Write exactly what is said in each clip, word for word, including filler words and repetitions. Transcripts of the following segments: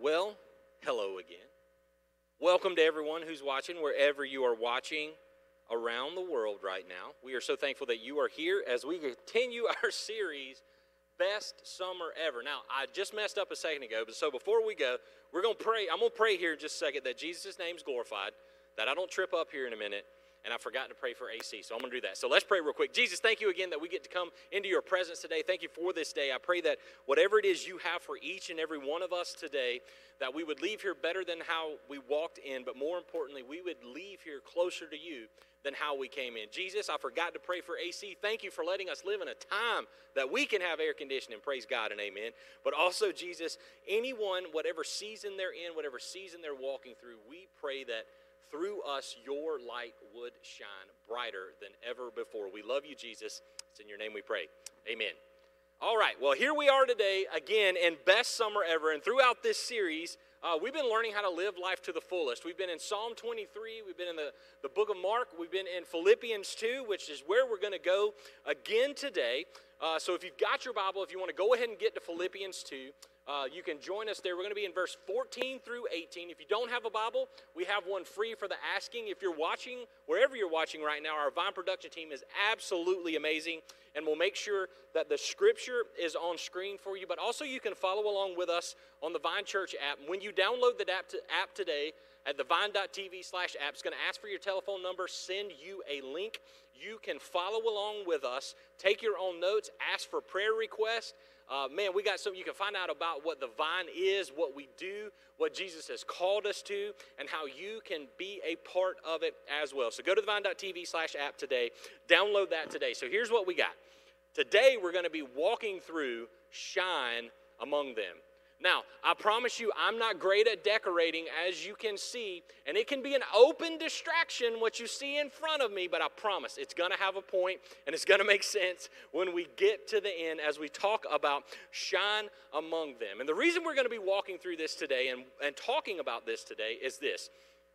Well, hello again. Welcome to everyone who's watching, wherever you are watching around the world right now. We are so thankful that you are here as we continue our series, Best Summer Ever. Now, I just messed up a second ago, but so before we go, we're going to pray. I'm going to pray here in just a second that Jesus' name is glorified, that I don't trip up here in a minute, and I forgot to pray for A C, so I'm going to do that. So let's pray real quick. Jesus, thank you again that we get to come into your presence today. Thank you for this day. I pray that whatever it is you have for each and every one of us today, that we would leave here better than how we walked in, but more importantly, we would leave here closer to you than how we came in. Jesus, I forgot to pray for A C. Thank you for letting us live in a time that we can have air conditioning. Praise God and amen. But also, Jesus, anyone, whatever season they're in, whatever season they're walking through, we pray that through us, your light would shine brighter than ever before. We love you, Jesus. It's in your name we pray. Amen. All right, well, here we are today, again, in Best Summer Ever. And throughout this series, uh, we've been learning how to live life to the fullest. We've been in Psalm twenty-three. We've been in the, the book of Mark. We've been in Philippians two, which is where we're going to go again today. Uh, so if you've got your Bible, if you want to go ahead and get to Philippians two, Uh, you can join us there. We're going to be in verse fourteen through eighteen. If you don't have a Bible, we have one free for the asking. If you're watching, wherever you're watching right now, our Vine production team is absolutely amazing, and we'll make sure that the scripture is on screen for you. But also you can follow along with us on the Vine Church app. When you download the app, to, app today at thevine.tv slash app, it's going to ask for your telephone number, send you a link. You can follow along with us, take your own notes, ask for prayer requests. Uh, man, we got some, you can find out about what the Vine is, what we do, what Jesus has called us to, and how you can be a part of it as well. So go to thevine.tv slash app today, download that today. So here's what we got. Today we're going to be walking through Shine Among Them. Now, I promise you, I'm not great at decorating, as you can see, and it can be an open distraction what you see in front of me, but I promise it's going to have a point, and it's going to make sense when we get to the end as we talk about Shine Among Them. And the reason we're going to be walking through this today and, and talking about this today is this.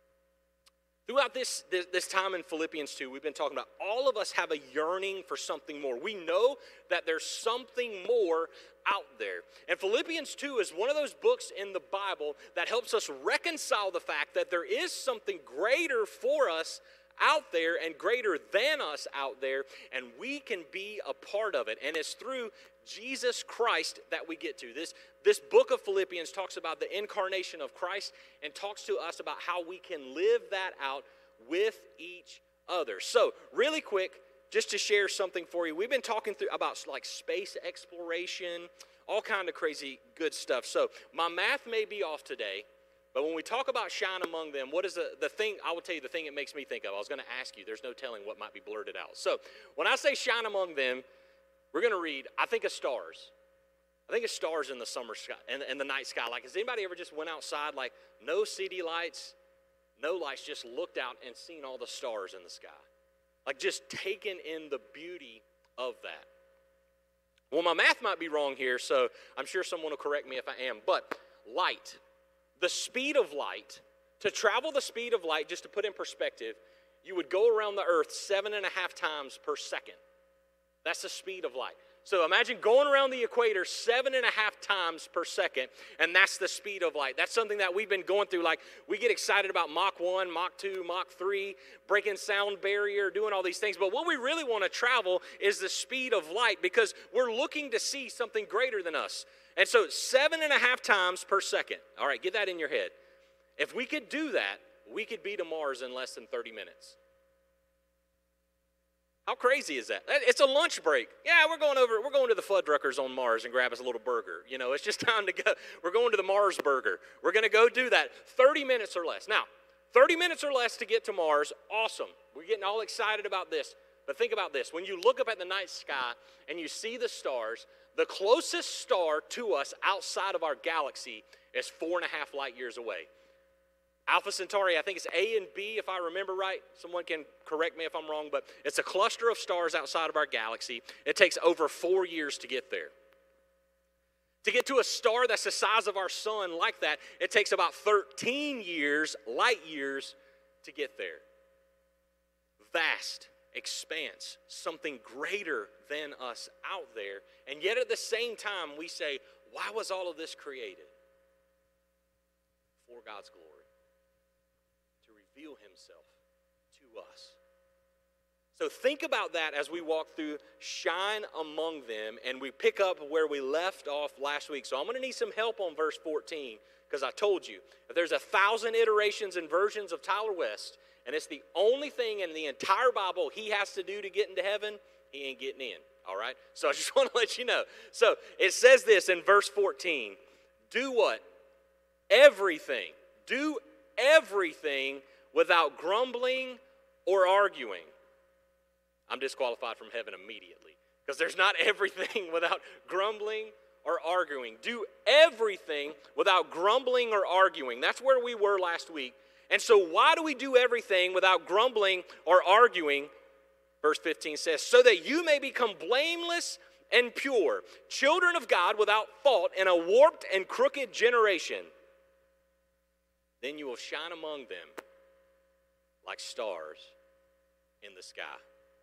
Throughout this, this, this time in Philippians two, we've been talking about all of us have a yearning for something more. We know that there's something more out there. And Philippians two is one of those books in the Bible that helps us reconcile the fact that there is something greater for us out there and greater than us out there, and we can be a part of it. And it's through Jesus Christ that we get to. This, this book of Philippians talks about the incarnation of Christ and talks to us about how we can live that out with each other. So, really quick, just to share something for you, we've been talking through about like space exploration, all kind of crazy good stuff. So, my math may be off today, but when we talk about Shine Among Them, what is the, the thing, I will tell you the thing it makes me think of. I was going to ask you, there's no telling what might be blurted out. So, when I say Shine Among Them, we're going to read, I think of stars. I think of stars in the summer sky, in, in the night sky. Like, has anybody ever just went outside, like, no city lights, no lights, just looked out and seen all the stars in the sky? Like, just taken in the beauty of that. Well, my math might be wrong here, so I'm sure someone will correct me if I am. But light, the speed of light, to travel the speed of light, just to put in perspective, you would go around the earth seven and a half times per second. That's the speed of light. So imagine going around the equator seven and a half times per second, and that's the speed of light. That's something that we've been going through. Like, we get excited about Mach one, Mach two, Mach three, breaking sound barrier, doing all these things. But what we really want to travel is the speed of light, because we're looking to see something greater than us. And so seven and a half times per second. All right, get that in your head. If we could do that, we could be to Mars in less than thirty minutes. How crazy is that? It's a lunch break. Yeah, we're going over, we're going to the Fuddruckers on Mars and grab us a little burger. You know, it's just time to go. We're going to the Mars burger. We're going to go do that. thirty minutes or less. Now, thirty minutes or less to get to Mars, awesome. We're getting all excited about this. But think about this. When you look up at the night sky and you see the stars, the closest star to us outside of our galaxy is four and a half light years away. Alpha Centauri, I think it's A and B, if I remember right. Someone can correct me if I'm wrong, but it's a cluster of stars outside of our galaxy. It takes over four years to get there. To get to a star that's the size of our sun like that, it takes about thirteen years, light years, to get there. Vast expanse, something greater than us out there. And yet at the same time, we say, why was all of this created? for God's glory, to reveal himself to us. So think about that as we walk through shine among them, and we pick up where we left off last week. So I'm going to need some help on verse fourteen, because I told you, if there's a thousand iterations and versions of Tyler West, and it's the only thing in the entire Bible he has to do to get into heaven, he ain't getting in, all right? So I just want to let you know. So it says this in verse fourteen, do what? Everything. Do everything without grumbling or arguing. I'm disqualified from heaven immediately, because there's not everything without grumbling or arguing. Do everything without grumbling or arguing. That's where we were last week. And so why do we do everything without grumbling or arguing? Verse fifteen says, so that you may become blameless and pure, children of God without fault in a warped and crooked generation. Then you will shine among them like stars in the sky.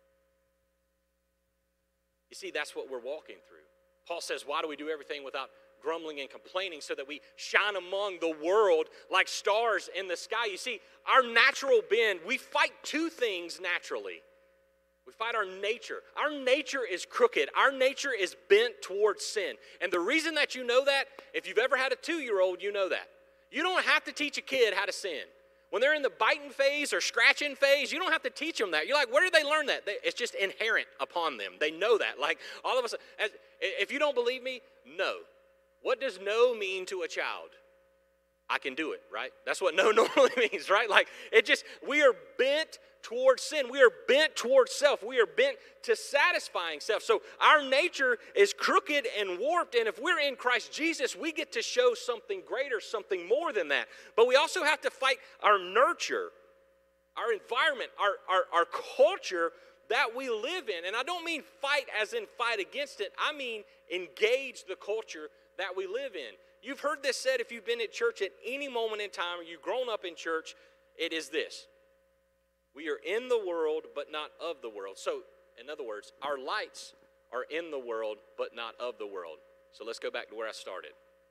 You see, that's what we're walking through. Paul says, why do we do everything without grumbling and complaining? So that we shine among the world like stars in the sky. You see, our natural bend, we fight two things naturally. We fight our nature. Our nature is crooked. Our nature is bent towards sin. And the reason that you know that, if you've ever had a two-year-old, you know that. You don't have to teach a kid how to sin. When they're in the biting phase or scratching phase, you don't have to teach them that. You're like, where did they learn that? They, it's just inherent upon them. They know that. Like, all of a sudden, as, if you don't believe me, no. What does no mean to a child? I can do it, right? That's what no normally means, right? Like, it just, we are bent towards sin. We are bent towards self. We are bent to satisfying self. So our nature is crooked and warped, and if we're in Christ Jesus, we get to show something greater, something more than that. But we also have to fight our nurture, our environment, our, our, our culture that we live in. And I don't mean fight as in fight against it. I mean engage the culture that we live in. You've heard this said if you've been at church at any moment in time, or you've grown up in church, it is this. We are in the world, but not of the world. So, in other words, our lights are in the world, but not of the world. So let's go back to where I started.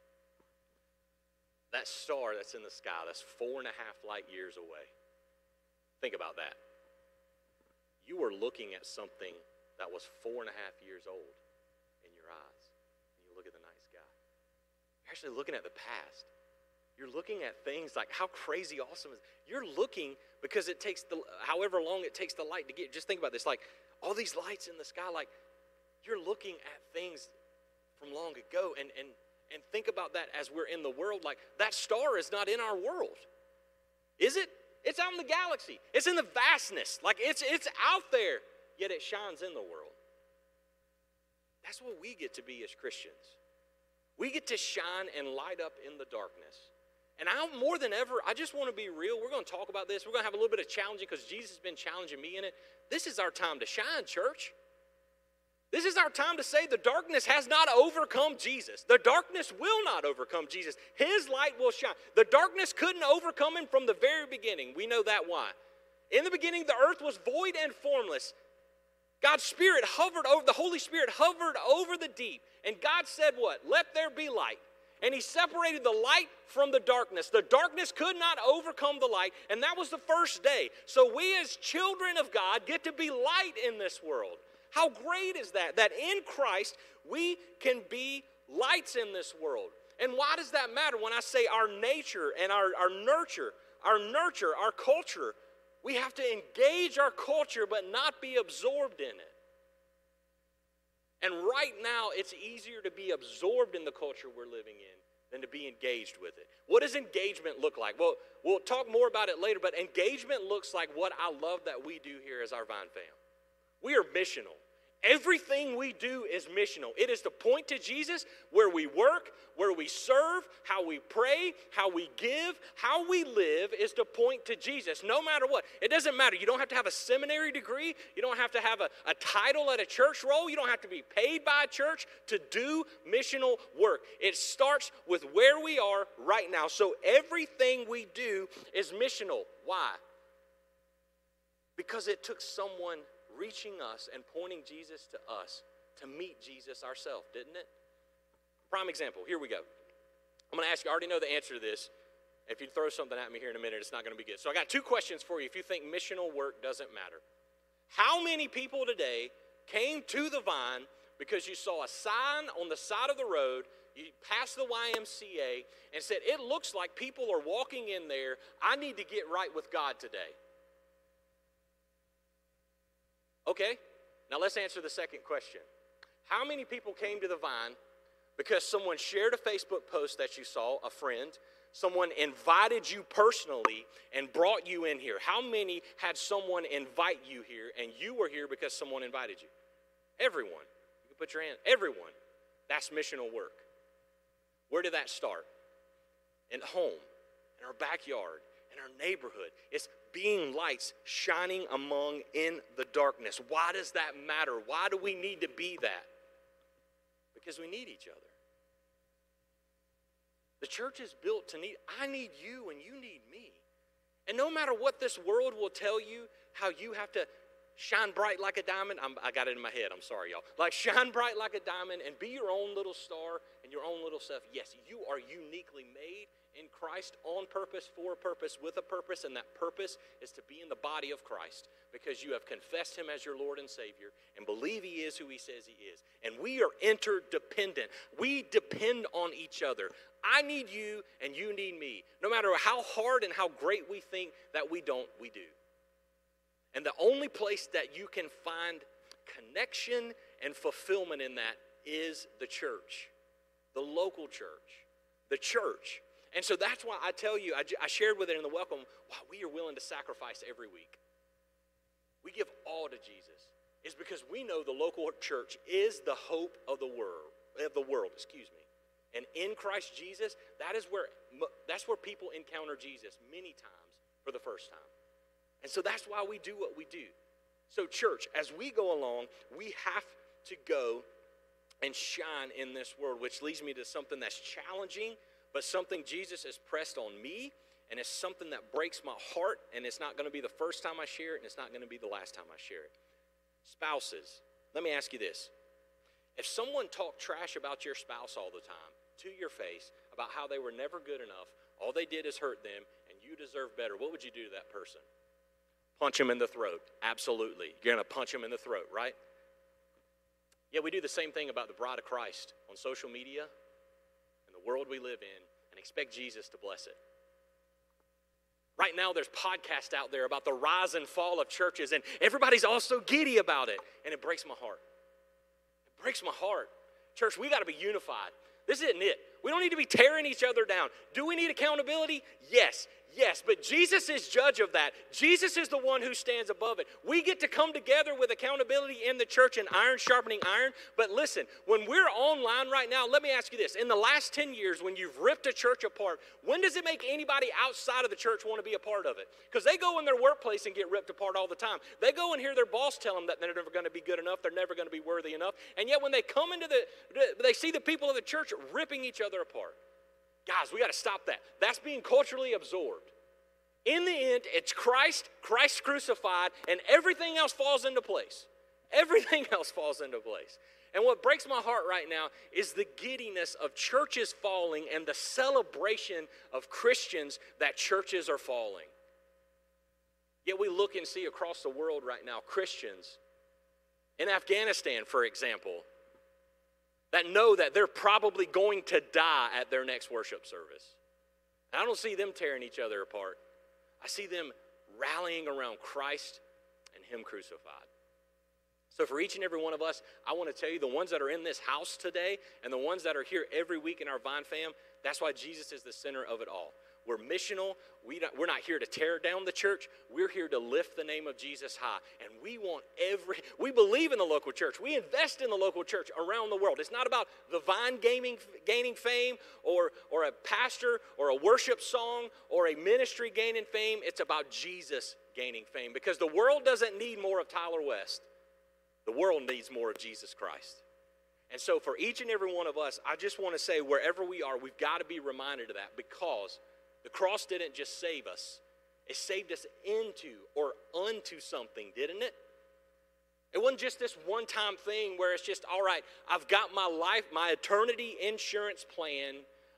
That star that's in the sky, that's four and a half light years away. Think about that. You are looking at something that was four and a half years old in your eyes. And you look at the night sky. You're actually looking at the past. You're looking at things like how crazy awesome is. You're looking because it takes the, however long it takes the light to get. Just think about this, like all these lights in the sky, like you're looking at things from long ago. And, and, and think about that as we're in the world, like that star is not in our world. Is it? It's out in the galaxy. It's in the vastness. Like it's, it's out there, yet it shines in the world. That's what we get to be as Christians. We get to shine and light up in the darkness. And I, more than ever, I just want to be real. We're going to talk about this. We're going to have a little bit of challenging because Jesus has been challenging me in it. This is our time to shine, church. This is our time to say the darkness has not overcome Jesus. The darkness will not overcome Jesus. His light will shine. The darkness couldn't overcome him from the very beginning. We know that why. In the beginning, the earth was void and formless. God's Spirit hovered over, the Holy Spirit hovered over the deep. And God said what? Let there be light. And he separated the light from the darkness. The darkness could not overcome the light, and that was the first day. So we as children of God get to be light in this world. How great is that? That in Christ we can be lights in this world. And why does that matter? When I say our nature and our, our nurture, our nurture, our culture, we have to engage our culture but not be absorbed in it. And right now, it's easier to be absorbed in the culture we're living in than to be engaged with it. What does engagement look like? Well, we'll talk more about it later, but engagement looks like what I love that we do here as our Vine fam. We are missional. Everything we do is missional. It is to point to Jesus where we work, where we serve, how we pray, how we give, how we live is to point to Jesus no matter what. It doesn't matter. You don't have to have a seminary degree. You don't have to have a, a title at a church role. You don't have to be paid by a church to do missional work. It starts with where we are right now. So everything we do is missional. Why? Because it took someone reaching us and pointing Jesus to us to meet Jesus ourselves, didn't it? Prime example, here we go. I'm going to ask you, I already know the answer to this. If you throw something at me here in a minute, it's not going to be good. So I got two questions for you if you think missional work doesn't matter. How many people today came to the Vine because you saw a sign on the side of the road, you passed the Y M C A, and said, it looks like people are walking in there. I need to get right with God today. Okay, now let's answer the second question. How many people came to the Vine because someone shared a Facebook post that you saw, a friend, someone invited you personally and brought you in here? How many had someone invite you here and you were here because someone invited you? Everyone. You can put your hand. Everyone. That's missional work. Where did that start? In home, in our backyard, in our neighborhood. It's being lights shining among in the darkness. Why does that matter? Why do we need to be that? Because we need each other. The church is built to need, I need you and you need me. And no matter what this world will tell you, how you have to shine bright like a diamond. I'm, I got it in my head. I'm sorry, y'all. Like shine bright like a diamond and be your own little star and your own little stuff. Yes, you are uniquely made in Christ on purpose, for a purpose, with a purpose. And that purpose is to be in the body of Christ because you have confessed him as your Lord and Savior and believe he is who he says he is. And we are interdependent. We depend on each other. I need you and you need me. No matter how hard and how great we think that we don't, we do. And the only place that you can find connection and fulfillment in that is the church, the local church, the church. And so that's why I tell you, I, I shared with it in the welcome, why we are willing to sacrifice every week. We give all to Jesus. It's because we know the local church is the hope of the world, of the world, excuse me. And in Christ Jesus, that is where, that's where people encounter Jesus many times for the first time. And so that's why we do what we do. So church, as we go along, we have to go and shine in this world, which leads me to something that's challenging, but something Jesus has pressed on me, and it's something that breaks my heart, and it's not going to be the first time I share it, and it's not going to be the last time I share it. Spouses, let me ask you this. If someone talked trash about your spouse all the time, to your face, about how they were never good enough, all they did is hurt them, and you deserve better, what would you do to that person? Punch him in the throat. Absolutely. You're going to punch him in the throat, right? Yeah, we do the same thing about the bride of Christ on social media and the world we live in and expect Jesus to bless it. Right now, there's podcasts out there about the rise and fall of churches, and everybody's all so giddy about it, and it breaks my heart. It breaks my heart. Church, we got to be unified. This isn't it. We don't need to be tearing each other down. Do we need accountability? Yes, yes, but Jesus is judge of that. Jesus is the one who stands above it. We get to come together with accountability in the church and iron sharpening iron. But listen, when we're online right now, let me ask you this. In the last ten years, when you've ripped a church apart, when does it make anybody outside of the church want to be a part of it? Because they go in their workplace and get ripped apart all the time. They go and hear their boss tell them that they're never going to be good enough, they're never going to be worthy enough. And yet when they come into the, they see the people of the church ripping each other apart. Guys, we got to stop that. That's being culturally absorbed. In the end, it's Christ, Christ crucified, and everything else falls into place. Everything else falls into place. And what breaks my heart right now is the giddiness of churches falling and the celebration of Christians that churches are falling. Yet we look and see across the world right now, Christians in Afghanistan, for example, that know that they're probably going to die at their next worship service. And I don't see them tearing each other apart. I see them rallying around Christ and him crucified. So for each and every one of us, I want to tell you, the ones that are in this house today and the ones that are here every week in our Vine fam, that's why Jesus is the center of it all. We're missional. We don't, we're not here to tear down the church. We're here to lift the name of Jesus high. And we want every, we believe in the local church. We invest in the local church around the world. It's not about the Vine gaining, gaining fame or, or a pastor or a worship song or a ministry gaining fame. It's about Jesus gaining fame, because the world doesn't need more of Tyler West. The world needs more of Jesus Christ. And so for each and every one of us, I just want to say, wherever we are, we've got to be reminded of that, because the cross didn't just save us. It saved us into or unto something, didn't it? It wasn't just this one-time thing where it's just, all right, I've got my life, my eternity insurance plan.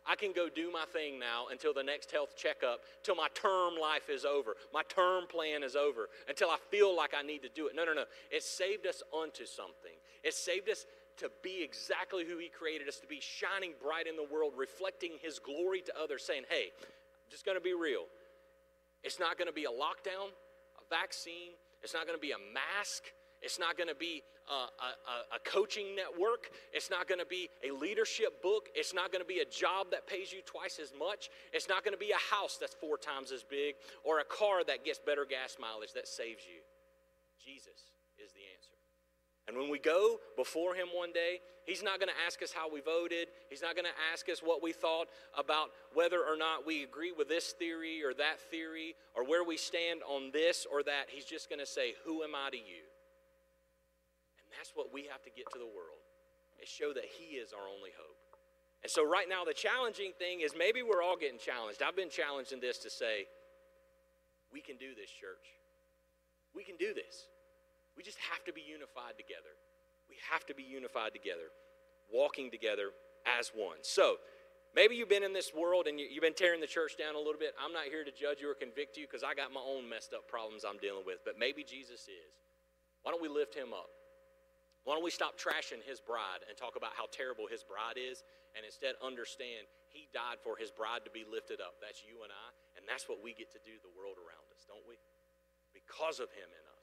I can go do my thing now until the next health checkup, till my term life is over, my term plan is over, until I feel like I need to do it. No, no, no. It saved us unto something. It saved us to be exactly who he created us to be, shining bright in the world, reflecting his glory to others, saying, hey, I'm just going to be real. It's not going to be a lockdown, a vaccine. It's not going to be a mask. It's not going to be a, a, a coaching network. It's not going to be a leadership book. It's not going to be a job that pays you twice as much. It's not going to be a house that's four times as big or a car that gets better gas mileage that saves you. Jesus is the answer. And when we go before him one day, he's not going to ask us how we voted. He's not going to ask us what we thought about whether or not we agree with this theory or that theory or where we stand on this or that. He's just going to say, who am I to you? And that's what we have to get to the world, is show that he is our only hope. And so right now the challenging thing is maybe we're all getting challenged. I've been challenged in this to say, we can do this, church. We can do this. We just have to be unified together. We have to be unified together, walking together as one. So maybe you've been in this world and you've been tearing the church down a little bit. I'm not here to judge you or convict you because I got my own messed up problems I'm dealing with. But maybe Jesus is. Why don't we lift him up? Why don't we stop trashing his bride and talk about how terrible his bride is and instead understand he died for his bride to be lifted up. That's you and I. And that's what we get to do to the world around us, don't we? Because of him in us.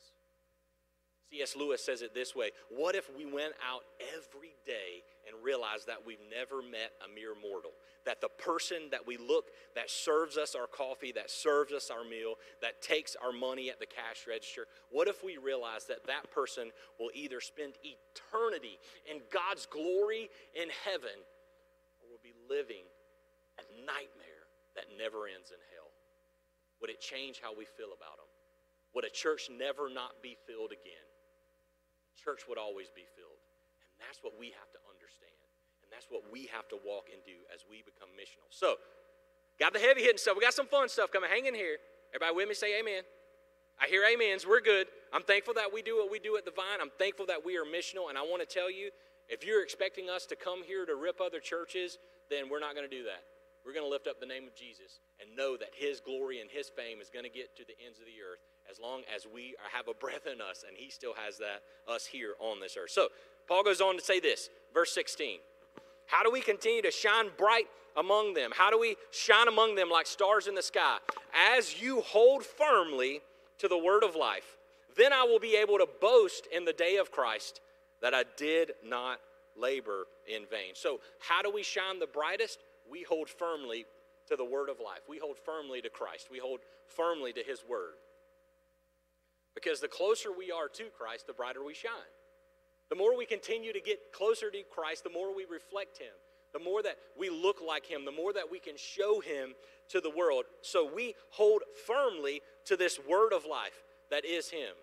C S Lewis says it this way: what if we went out every day and realized that we've never met a mere mortal? That the person that we look, that serves us our coffee, that serves us our meal, that takes our money at the cash register, what if we realize that that person will either spend eternity in God's glory in heaven or will be living a nightmare that never ends in hell? Would it change how we feel about them? Would a church never not be filled again? Church would always be filled. And that's what we have to understand. And that's what we have to walk and do as we become missional. So, got the heavy hitting stuff. We got some fun stuff coming. Hang in here. Everybody with me? Say amen. I hear amens. We're good. I'm thankful that we do what we do at the Vine. I'm thankful that we are missional. And I want to tell you, if you're expecting us to come here to rip other churches, then we're not going to do that. We're going to lift up the name of Jesus and know that his glory and his fame is going to get to the ends of the earth as long as we have a breath in us, and he still has that, us here on this earth. So Paul goes on to say this, verse sixteen. How do we continue to shine bright among them? How do we shine among them like stars in the sky? As you hold firmly to the word of life, then I will be able to boast in the day of Christ that I did not labor in vain. So how do we shine the brightest? We hold firmly to the word of life. We hold firmly to Christ. We hold firmly to his word. Because the closer we are to Christ, the brighter we shine. The more we continue to get closer to Christ, the more we reflect him. The more that we look like him, the more that we can show him to the world. So we hold firmly to this word of life that is him.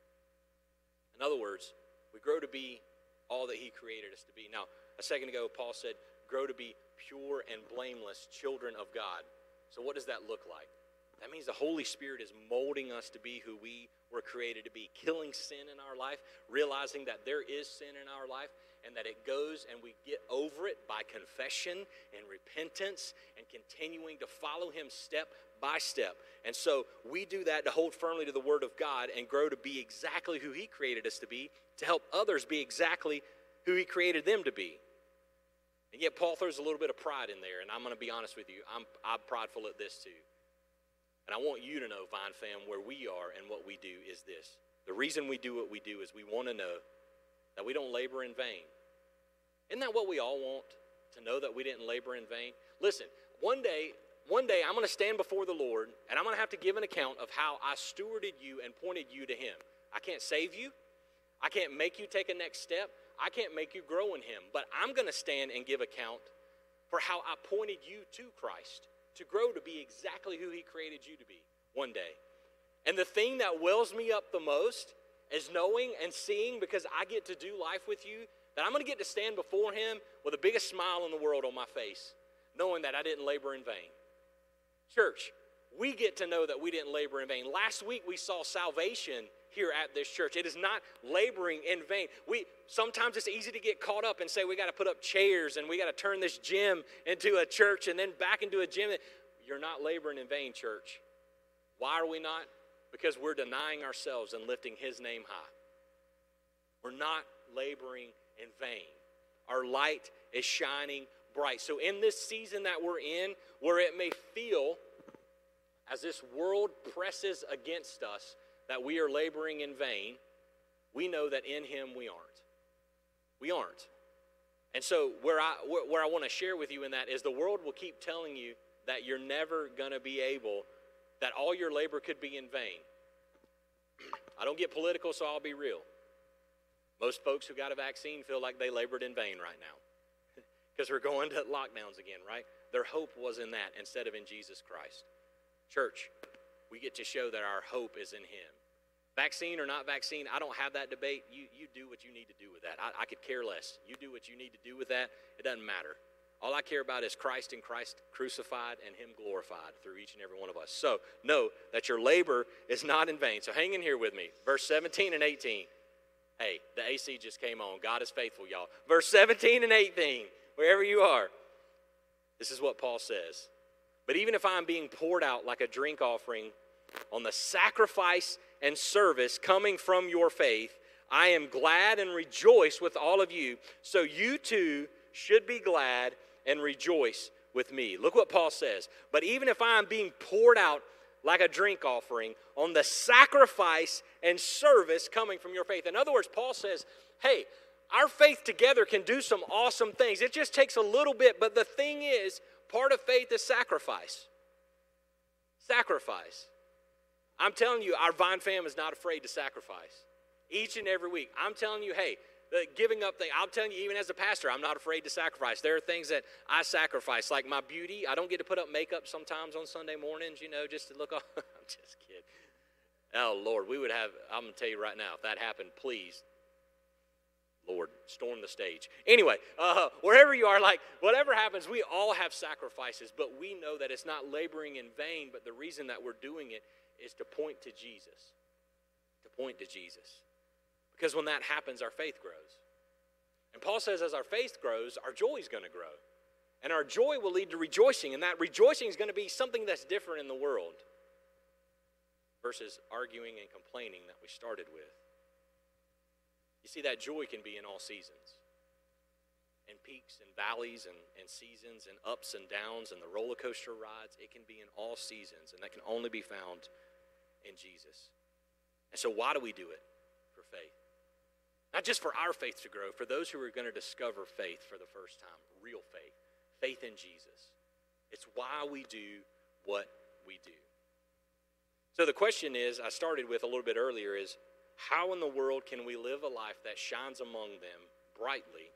In other words, we grow to be all that he created us to be. Now, a second ago, Paul said, grow to be pure and blameless children of God. So what does that look like? That means the Holy Spirit is molding us to be who we were created to be, killing sin in our life, realizing that there is sin in our life and that it goes and we get over it by confession and repentance and continuing to follow him step by step. And so we do that to hold firmly to the word of God and grow to be exactly who he created us to be, to help others be exactly who he created them to be. And yet Paul throws a little bit of pride in there, and I'm going to be honest with you, I'm, I'm prideful at this too. And I want you to know, Vine fam, where we are and what we do is this. The reason we do what we do is we want to know that we don't labor in vain. Isn't that what we all want? To know that we didn't labor in vain? Listen, one day, one day I'm going to stand before the Lord and I'm going to have to give an account of how I stewarded you and pointed you to him. I can't save you. I can't make you take a next step. I can't make you grow in him. But I'm going to stand and give account for how I pointed you to Christ, to grow to be exactly who he created you to be one day. And the thing that wells me up the most is knowing and seeing, because I get to do life with you, that I'm going to get to stand before him with the biggest smile in the world on my face, knowing that I didn't labor in vain. Church, we get to know that we didn't labor in vain. Last week we saw salvation here at this church. It is not laboring in vain. We sometimes it's easy to get caught up and say we got to put up chairs and we got to turn this gym into a church and then back into a gym. You're not laboring in vain, church. Why are we not? Because we're denying ourselves and lifting his name high. We're not laboring in vain. Our light is shining bright. So in this season that we're in, where it may feel as this world presses against us that we are laboring in vain, we know that in him we aren't. We aren't. And so where I where I want to share with you in that is the world will keep telling you that you're never going to be able, that all your labor could be in vain. I don't get political, so I'll be real. Most folks who got a vaccine feel like they labored in vain right now because we're going to lockdowns again, right? Their hope was in that instead of in Jesus Christ. Church, we get to show that our hope is in him. Vaccine or not vaccine, I don't have that debate. You you do what you need to do with that. I, I could care less. You do what you need to do with that. It doesn't matter. All I care about is Christ and Christ crucified and him glorified through each and every one of us. So know that your labor is not in vain. So hang in here with me. Verse seventeen and eighteen. Hey, the A C just came on. God is faithful, y'all. Verse seventeen and eighteen, wherever you are. This is what Paul says. But even if I'm being poured out like a drink offering on the sacrifice and service coming from your faith, I am glad and rejoice with all of you. So you too should be glad and rejoice with me. Look what Paul says. But even if I am being poured out like a drink offering on the sacrifice and service coming from your faith. In other words, Paul says, hey, our faith together can do some awesome things. It just takes a little bit, but the thing is, part of faith is sacrifice. Sacrifice. I'm telling you, our Vine fam is not afraid to sacrifice. Each and every week. I'm telling you, hey, the giving up thing, I'm telling you, even as a pastor, I'm not afraid to sacrifice. There are things that I sacrifice, like my beauty. I don't get to put up makeup sometimes on Sunday mornings, you know, just to look off. I'm just kidding. Oh, Lord, we would have, I'm going to tell you right now, if that happened, please, Lord, storm the stage. Anyway, uh, wherever you are, like, whatever happens, we all have sacrifices, but we know that it's not laboring in vain, but the reason that we're doing it is to point to Jesus. To point to Jesus. Because when that happens, our faith grows. And Paul says as our faith grows, our joy is going to grow. And our joy will lead to rejoicing. And that rejoicing is going to be something that's different in the world versus arguing and complaining that we started with. You see, that joy can be in all seasons. In peaks and valleys and, and seasons and ups and downs and the roller coaster rides. It can be in all seasons. And that can only be found in Jesus. And so why do we do it? For faith. Not just for our faith to grow, for those who are going to discover faith for the first time, real faith, faith in Jesus. It's why we do what we do. So the question is, I started with a little bit earlier, is how in the world can we live a life that shines among them brightly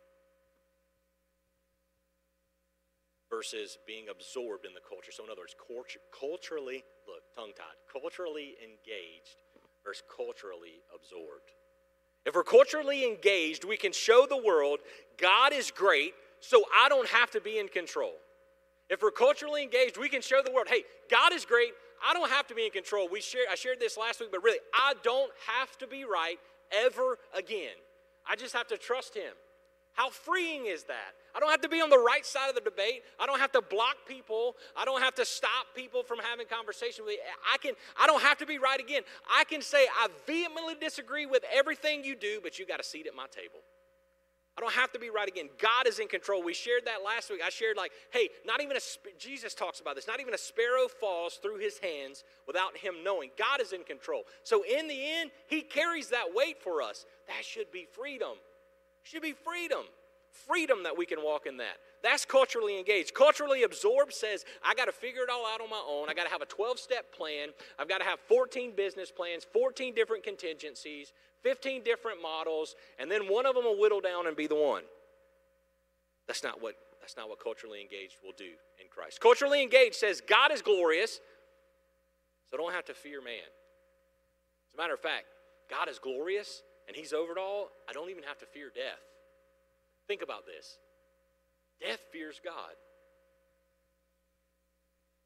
versus being absorbed in the culture? So in other words, culturally, look, tongue-tied, culturally engaged versus culturally absorbed. If we're culturally engaged, we can show the world God is great, so I don't have to be in control. If we're culturally engaged, we can show the world, hey, God is great, I don't have to be in control. We share, I shared this last week, but really, I don't have to be right ever again. I just have to trust him. How freeing is that? I don't have to be on the right side of the debate. I don't have to block people. I don't have to stop people from having conversation with me. I can, I don't have to be right again. I can say, I vehemently disagree with everything you do, but you got a seat at my table. I don't have to be right again. God is in control. We shared that last week. I shared like, hey, not even a, Jesus talks about this, not even a sparrow falls through his hands without him knowing. God is in control. So in the end, he carries that weight for us. That should be freedom. Should be freedom. Freedom that we can walk in that. That's culturally engaged. Culturally absorbed says, I got to figure it all out on my own. I got to have a twelve-step plan. I've got to have fourteen business plans, fourteen different contingencies, fifteen different models, and then one of them will whittle down and be the one. That's not what, that's not what culturally engaged will do in Christ. Culturally engaged says, God is glorious, so I don't have to fear man. As a matter of fact, God is glorious, and he's over it all. I don't even have to fear death. Think about this. Death fears God.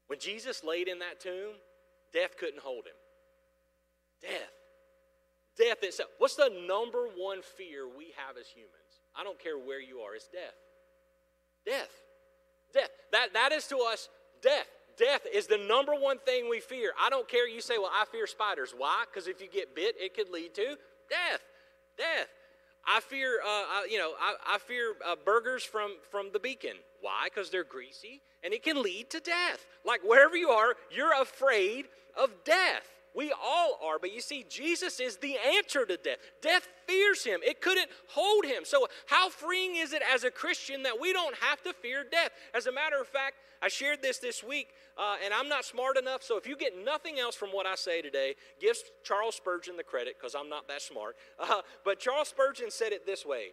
When Jesus laid in that tomb, death couldn't hold him. Death. Death itself. What's the number one fear we have as humans? I don't care where you are, it's death. Death. Death. That, that is to us death. Death is the number one thing we fear. I don't care. You say, well, I fear spiders. Why? Because if you get bit, it could lead to death. Death. I fear, uh, I, you know, I, I fear uh, burgers from, from the Beacon. Why? Because they're greasy and it can lead to death. Like wherever you are, you're afraid of death. We all are, but you see, Jesus is the answer to death. Death fears him. It couldn't hold him. So how freeing is it as a Christian that we don't have to fear death? As a matter of fact, I shared this this week, uh, and I'm not smart enough, so if you get nothing else from what I say today, give Charles Spurgeon the credit, because I'm not that smart. Uh, but Charles Spurgeon said it this way: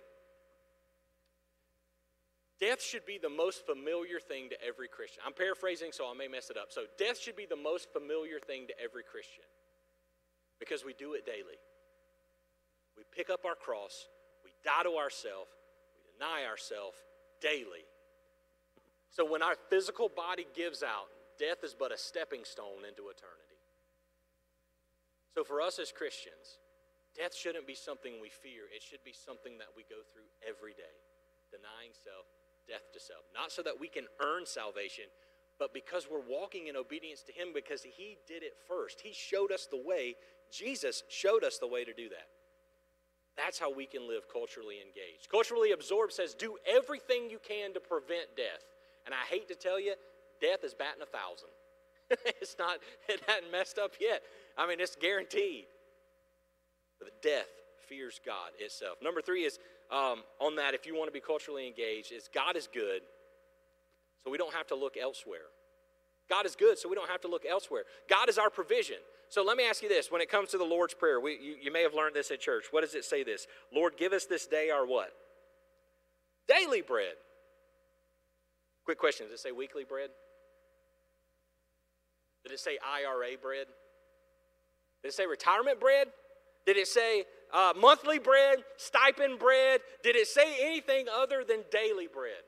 death should be the most familiar thing to every Christian. I'm paraphrasing, so I may mess it up. So death should be the most familiar thing to every Christian because we do it daily. We pick up our cross, we die to ourselves, we deny ourselves daily. So when our physical body gives out, death is but a stepping stone into eternity. So for us as Christians, death shouldn't be something we fear. It should be something that we go through every day, denying self, death to self. Not so that we can earn salvation, but because we're walking in obedience to him because he did it first. He showed us the way. Jesus showed us the way to do that. That's how we can live culturally engaged. Culturally absorbed says do everything you can to prevent death. And I hate to tell you, death is batting a thousand. It's not, it hasn't messed up yet. I mean, it's guaranteed. But death fears God itself. Number three is, um, on that, if you want to be culturally engaged, is God is good, so we don't have to look elsewhere. God is good, so we don't have to look elsewhere. God is our provision. So let me ask you this. When it comes to the Lord's Prayer, we, you, you may have learned this at church. What does it say this? Lord, give us this day our what? Daily bread. Quick question, does it say weekly bread? Did it say I R A bread? Did it say retirement bread? Did it say uh, monthly bread, stipend bread? Did it say anything other than daily bread?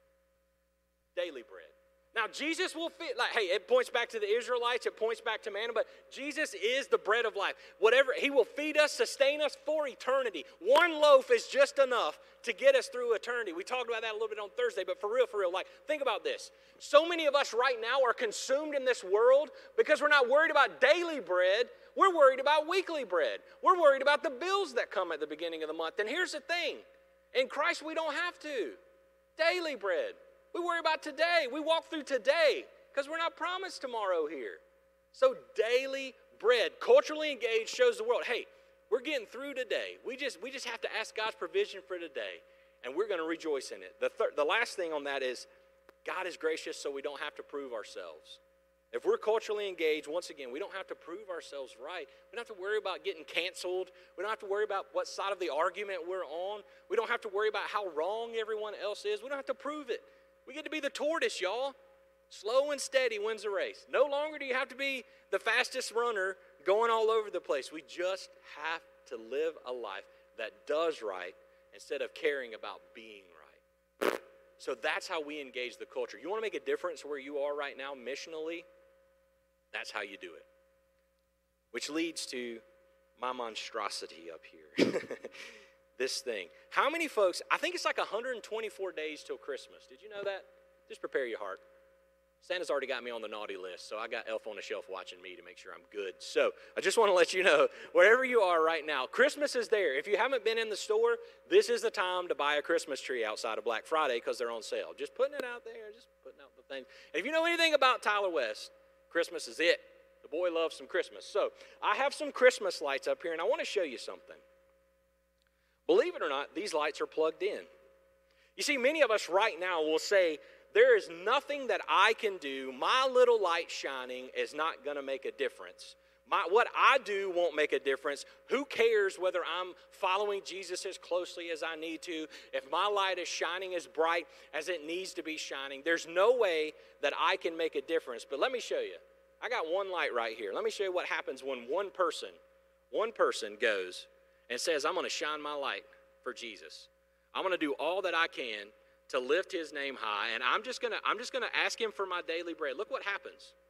Daily bread. Now, Jesus will fit, like, hey, it points back to the Israelites, it points back to manna, but Jesus is the bread of life. Whatever, he will feed us, sustain us for eternity. One loaf is just enough to get us through eternity. We talked about that a little bit on Thursday, but for real, for real, like, think about this. So many of us right now are consumed in this world because we're not worried about daily bread, we're worried about weekly bread. We're worried about the bills that come at the beginning of the month. And here's the thing, in Christ we don't have to. Daily bread. We worry about today. We walk through today because we're not promised tomorrow here. So daily bread, culturally engaged, shows the world, hey, we're getting through today. We just we just have to ask God's provision for today, and we're going to rejoice in it. The, thir- the last thing on that is God is gracious so we don't have to prove ourselves. If we're culturally engaged, once again, we don't have to prove ourselves right. We don't have to worry about getting canceled. We don't have to worry about what side of the argument we're on. We don't have to worry about how wrong everyone else is. We don't have to prove it. We get to be the tortoise, y'all. Slow and steady wins the race. No longer do you have to be the fastest runner going all over the place. We just have to live a life that does right instead of caring about being right. So that's how we engage the culture. You want to make a difference where you are right now missionally? That's how you do it. Which leads to my monstrosity up here. This thing. How many folks, I think it's like one hundred twenty-four days till Christmas. Did you know that? Just prepare your heart. Santa's already got me on the naughty list, so I got Elf on the Shelf watching me to make sure I'm good. So I just want to let you know, wherever you are right now, Christmas is there. If you haven't been in the store, this is the time to buy a Christmas tree outside of Black Friday because they're on sale. Just putting it out there, just putting out the thing. And if you know anything about Tyler West, Christmas is it. The boy loves some Christmas. So I have some Christmas lights up here, and I want to show you something. Believe it or not, these lights are plugged in. You see, many of us right now will say, there is nothing that I can do. My little light shining is not going to make a difference. My, what I do won't make a difference. Who cares whether I'm following Jesus as closely as I need to? If my light is shining as bright as it needs to be shining, there's no way that I can make a difference. But let me show you. I got one light right here. Let me show you what happens when one person, one person goes and says, I'm going to shine my light for Jesus. I'm going to do all that I can to lift his name high, and I'm just going to I'm just going to ask him for my daily bread. Look what happens.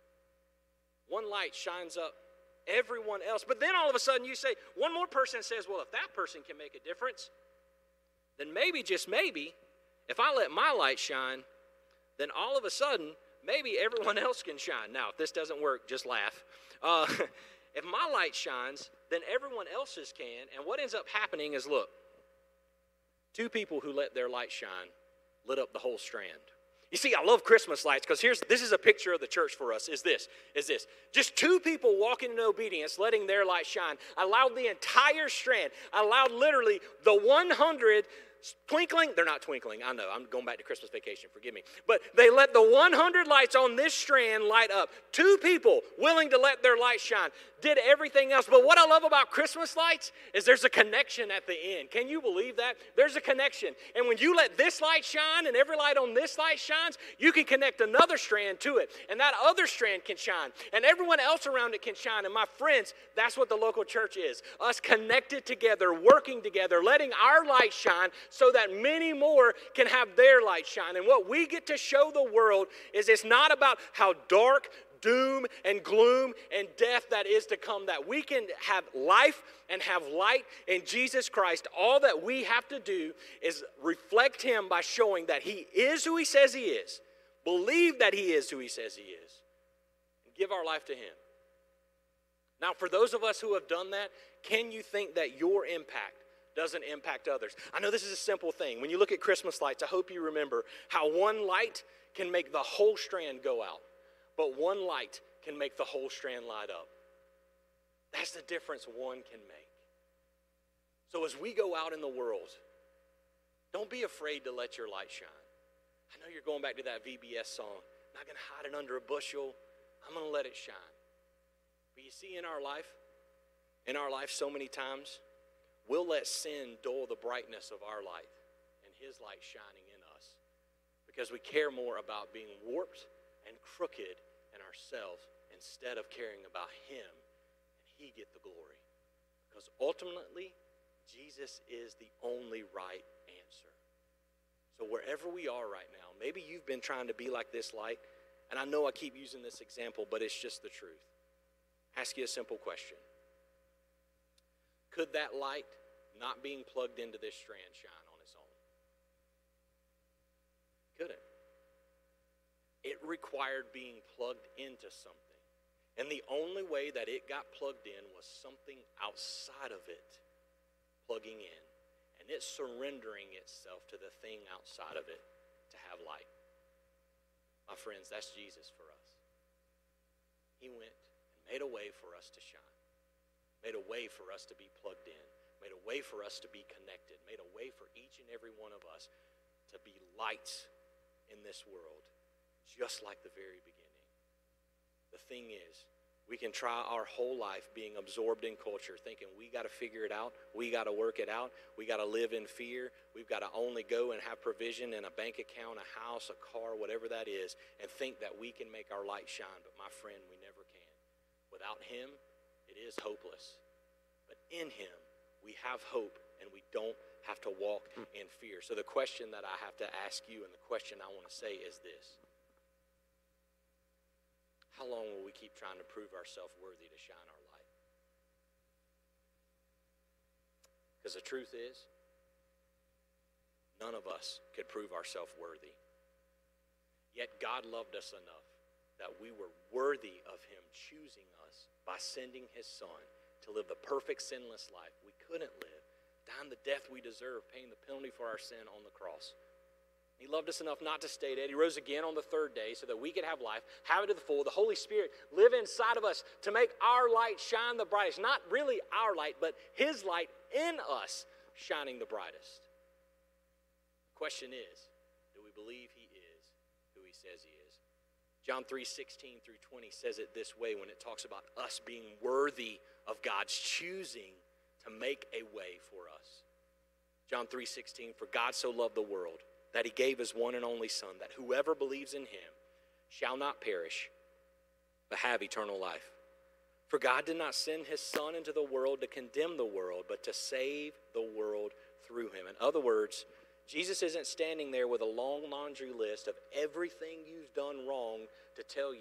One light shines up everyone else. But then all of a sudden you say, one more person says, well, if that person can make a difference, then maybe, just maybe, if I let my light shine, then all of a sudden, maybe everyone else can shine. Now, if this doesn't work, just laugh. Uh, if my light shines, then everyone else's can. And what ends up happening is, look, two people who let their light shine lit up the whole strand. You see, I love Christmas lights because here's this is a picture of the church for us. Is this? Is this? Just two people walking in obedience, letting their light shine, allowed the entire strand, allowed literally the one hundred twinkling. They're not twinkling. I know. I'm going back to Christmas Vacation. Forgive me. But they let the one hundred lights on this strand light up. Two people willing to let their light shine did everything else. But what I love about Christmas lights is there's a connection at the end. Can you believe that? There's a connection. And when you let this light shine and every light on this light shines, you can connect another strand to it. And that other strand can shine. And everyone else around it can shine. And my friends, that's what the local church is. Us connected together, working together, letting our light shine so that many more can have their light shine. And what we get to show the world is it's not about how dark, doom and gloom and death that is to come, that we can have life and have light in Jesus Christ. All that we have to do is reflect him by showing that he is who he says he is, believe that he is who he says he is, and give our life to him. Now, for those of us who have done that, can you think that your impact doesn't impact others? I know this is a simple thing. When you look at Christmas lights, I hope you remember how one light can make the whole strand go out. But one light can make the whole strand light up. That's the difference one can make. So as we go out in the world, don't be afraid to let your light shine. I know you're going back to that V B S song. I'm not going to hide it under a bushel. I'm going to let it shine. But you see, in our life, in our life so many times, we'll let sin dull the brightness of our light and his light shining in us because we care more about being warped and crooked in ourselves instead of caring about him and he get the glory. Because ultimately, Jesus is the only right answer. So wherever we are right now, maybe you've been trying to be like this light, and I know I keep using this example, but it's just the truth. Ask you a simple question. Could that light not being plugged into this strand shine on its own? Could it? It required being plugged into something. And the only way that it got plugged in was something outside of it plugging in. And it surrendering itself to the thing outside of it to have light. My friends, that's Jesus for us. He went and made a way for us to shine. Made a way for us to be plugged in. Made a way for us to be connected. Made a way for each and every one of us to be lights in this world. Just like the very beginning. The thing is, we can try our whole life being absorbed in culture, thinking we got to figure it out, we got to work it out, we got to live in fear, we've got to only go and have provision in a bank account, a house, a car, whatever that is, and think that we can make our light shine. But my friend, we never can. Without him, it is hopeless. But in him, we have hope, and we don't have to walk in fear. So the question that I have to ask you, and the question I want to say is this. How long will we keep trying to prove ourselves worthy to shine our light? Because the truth is, none of us could prove ourselves worthy. Yet God loved us enough that we were worthy of him choosing us by sending his son to live the perfect sinless life we couldn't live, dying the death we deserve, paying the penalty for our sin on the cross. He loved us enough not to stay dead. He rose again on the third day so that we could have life, have it to the full. The Holy Spirit live inside of us to make our light shine the brightest. Not really our light, but his light in us shining the brightest. The question is, do we believe he is who he says he is? John three sixteen through twenty says it this way when it talks about us being worthy of God's choosing to make a way for us. John three sixteen, for God so loved the world that he gave his one and only son, that whoever believes in him shall not perish, but have eternal life. For God did not send his son into the world to condemn the world, but to save the world through him. In other words, Jesus isn't standing there with a long laundry list of everything you've done wrong to tell you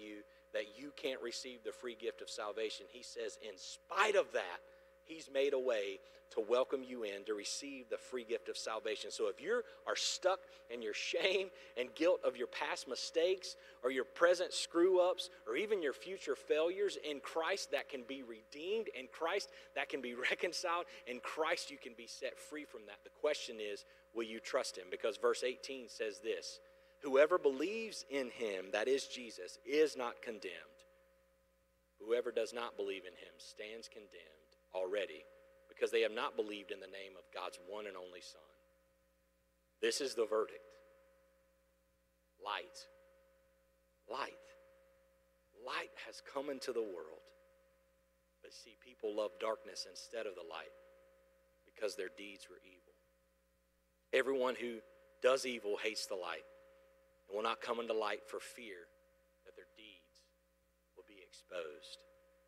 that you can't receive the free gift of salvation, he says in spite of that, he's made a way to welcome you in to receive the free gift of salvation. So if you are stuck in your shame and guilt of your past mistakes or your present screw-ups or even your future failures, in Christ that can be redeemed, in Christ that can be reconciled, in Christ you can be set free from that. The question is, will you trust him? Because verse eighteen says this, whoever believes in him, that is Jesus, is not condemned. Whoever does not believe in him stands condemned already, because they have not believed in the name of God's one and only Son. This is the verdict. Light. Light. Light has come into the world. But see, people love darkness instead of the light because their deeds were evil. Everyone who does evil hates the light and will not come into light for fear that their deeds will be exposed.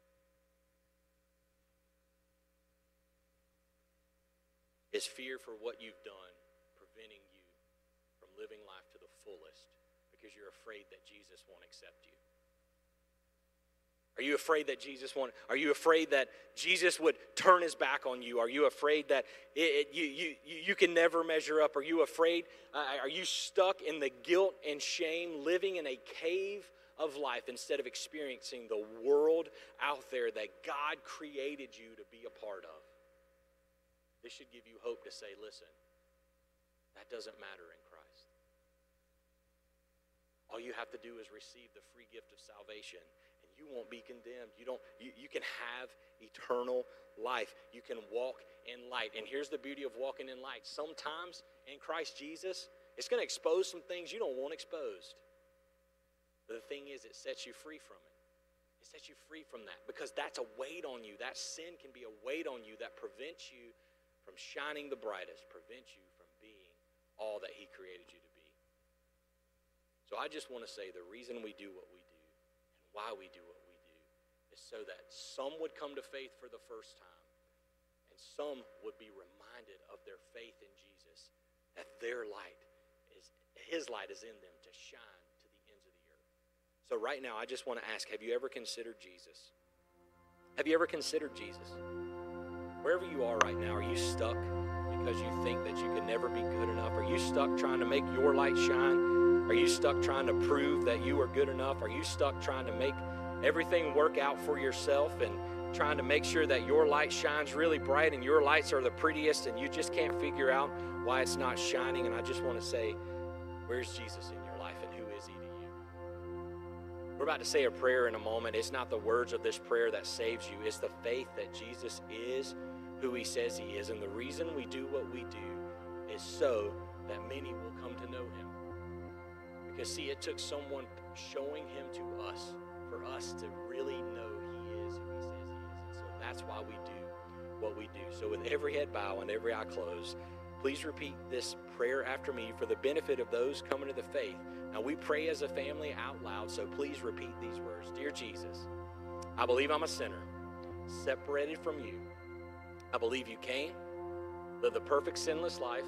Is fear for what you've done preventing you from living life to the fullest because you're afraid that Jesus won't accept you? Are you afraid that Jesus won't? Are you afraid that Jesus would turn his back on you? Are you afraid that it, it, you, you, you can never measure up? Are you afraid? Uh, are you stuck in the guilt and shame, living in a cave of life instead of experiencing the world out there that God created you to be a part of? This should give you hope to say, listen, that doesn't matter in Christ. All you have to do is receive the free gift of salvation, and you won't be condemned. You don't. You, you can have eternal life. You can walk in light. And here's the beauty of walking in light. Sometimes in Christ Jesus, it's going to expose some things you don't want exposed. But the thing is, it sets you free from it. It sets you free from that because that's a weight on you. That sin can be a weight on you that prevents you from shining the brightest, prevents you from being all that he created you to be. So I just want to say the reason we do what we do and why we do what we do is so that some would come to faith for the first time and some would be reminded of their faith in Jesus, that their light is, his light is in them to shine to the ends of the earth. So right now I just want to ask, have you ever considered Jesus? Have you ever considered Jesus? Wherever you are right now, are you stuck because you think that you can never be good enough? Are you stuck trying to make your light shine? Are you stuck trying to prove that you are good enough? Are you stuck trying to make everything work out for yourself and trying to make sure that your light shines really bright and your lights are the prettiest and you just can't figure out why it's not shining? And I just want to say, where's Jesus in your life and who is he to you? We're about to say a prayer in a moment. It's not the words of this prayer that saves you. It's the faith that Jesus is who he says he is. And the reason we do what we do is so that many will come to know him. Because see, it took someone showing him to us for us to really know he is who he says he is. And so that's why we do what we do. So with every head bowed and every eye closed, please repeat this prayer after me for the benefit of those coming to the faith. Now we pray as a family out loud, so please repeat these words. Dear Jesus, I believe I'm a sinner, separated from you. I believe you came, lived the perfect sinless life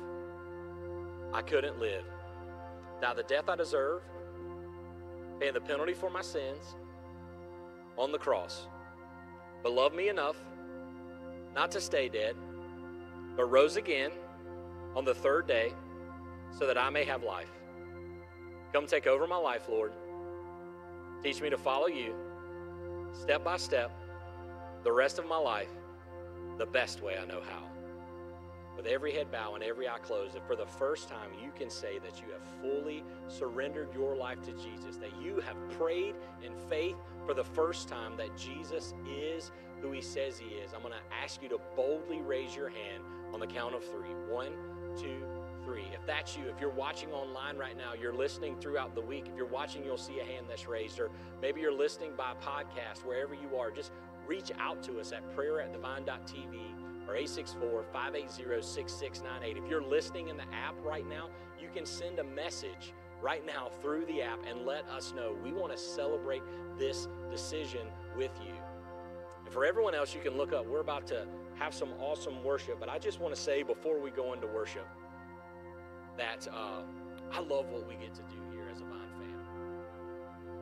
I couldn't live, died the death I deserve, paying the penalty for my sins on the cross, but loved me enough not to stay dead, but rose again on the third day so that I may have life. Come take over my life, Lord. Teach me to follow you step by step the rest of my life the best way I know how. With every head bowed and every eye closed, and for the first time you can say that you have fully surrendered your life to Jesus, that you have prayed in faith for the first time that Jesus is who he says he is. I'm going to ask you to boldly raise your hand on the count of three. One, two, three. If that's you, if you're watching online right now, you're listening throughout the week, if you're watching, you'll see a hand that's raised, or maybe you're listening by podcast, wherever you are, just reach out to us at prayer at divine dot t v or eight six four, five eight zero, six six nine eight. If you're listening in the app right now, you can send a message right now through the app and let us know. We want to celebrate this decision with you. And for everyone else, you can look up. We're about to have some awesome worship, but I just want to say before we go into worship that uh, I love what we get to do here as a Vine family.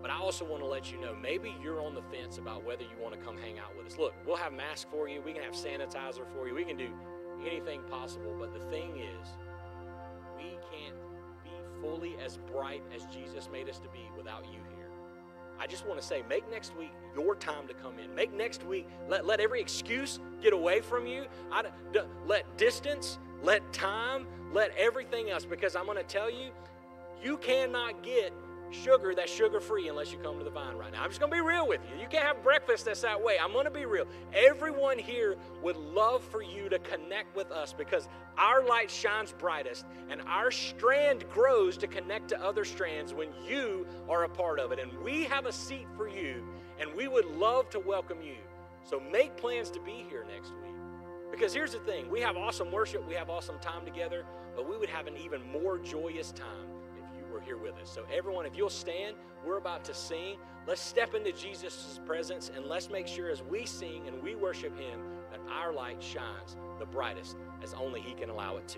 But I also want to let you know, maybe you're on the fence about whether you want to come hang out with us. Look, we'll have masks for you. We can have sanitizer for you. We can do anything possible. But the thing is, we can't be fully as bright as Jesus made us to be without you here. I just want to say, make next week your time to come in. Make next week, let, let every excuse get away from you. I, d- let distance, let time, let everything else. Because I'm going to tell you, you cannot get sugar that's sugar-free unless you come to the vine right now. I'm just going to be real with you. You can't have breakfast that's that way. I'm going to be real. Everyone here would love for you to connect with us because our light shines brightest and our strand grows to connect to other strands when you are a part of it. And we have a seat for you, and we would love to welcome you. So make plans to be here next week. Because here's the thing. We have awesome worship. We have awesome time together, but we would have an even more joyous time were here with us. So everyone, if you'll stand, we're about to sing. Let's step into Jesus' presence, and let's make sure as we sing and we worship him that our light shines the brightest as only he can allow it to.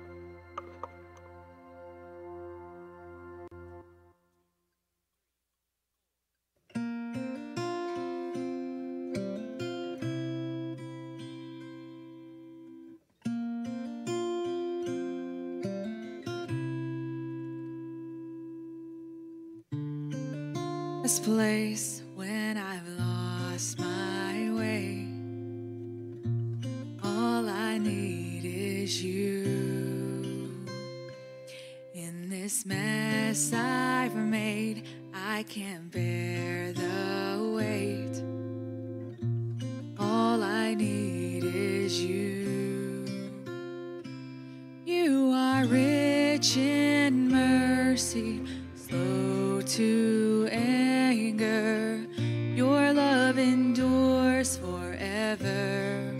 This place when I've lost my way, all I need is you. In this mess I've made, I can't bear the weight. All I need is you. You are rich in mercy, slow to anger, your love endures forever.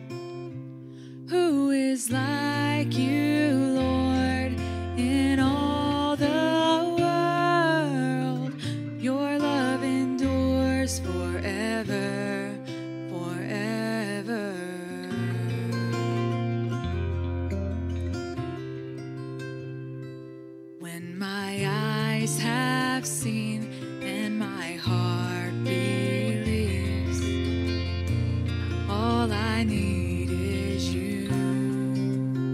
Who is like you, Lord, in all the world? Your love endures forever, forever. When my eyes have seen and my heart believes, all I need is you.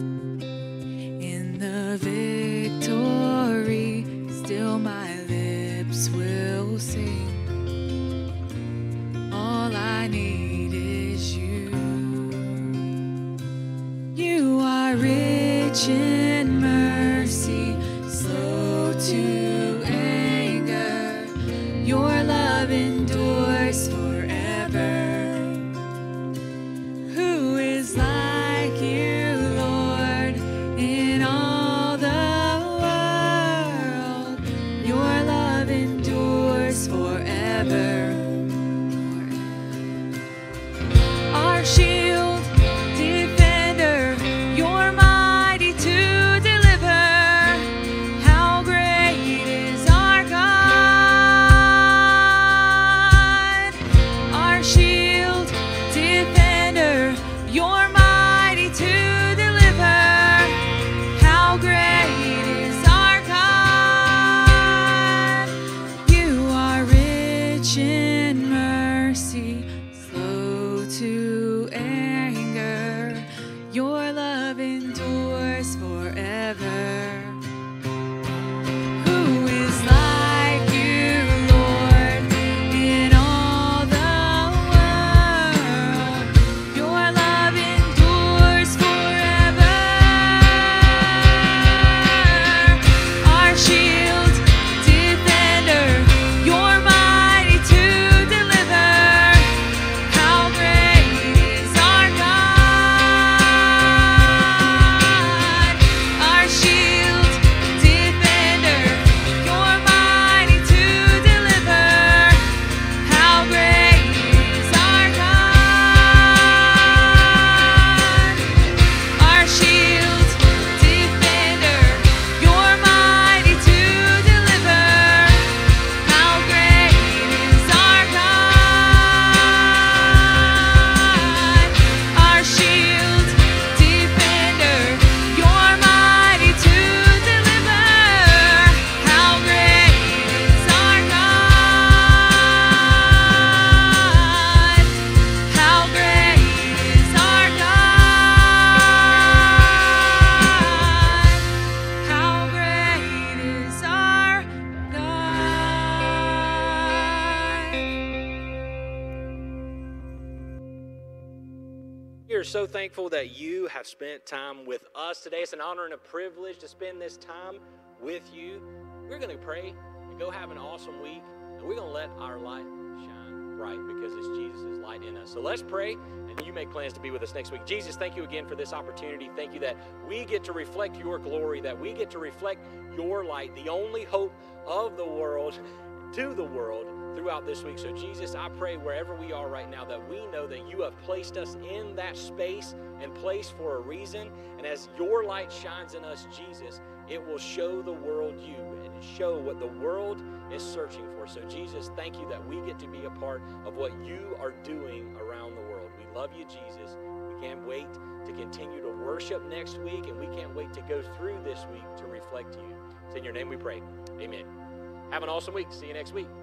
We are so thankful that you have spent time with us today. It's an honor and a privilege to spend this time with you. We're going to pray and go have an awesome week, and we're going to let our light shine bright because it's Jesus' light in us. So let's pray, and you make plans to be with us next week. Jesus, thank you again for this opportunity. Thank you that we get to reflect your glory, that we get to reflect your light, the only hope of the world, to the world throughout this week. So Jesus, I pray wherever we are right now that we know that you have placed us in that space and place for a reason. And as your light shines in us, Jesus, it will show the world you and show what the world is searching for. So Jesus, thank you that we get to be a part of what you are doing around the world. We love you, Jesus. We can't wait to continue to worship next week, and we can't wait to go through this week to reflect you. It's in your name we pray. Amen. Have an awesome week. See you next week.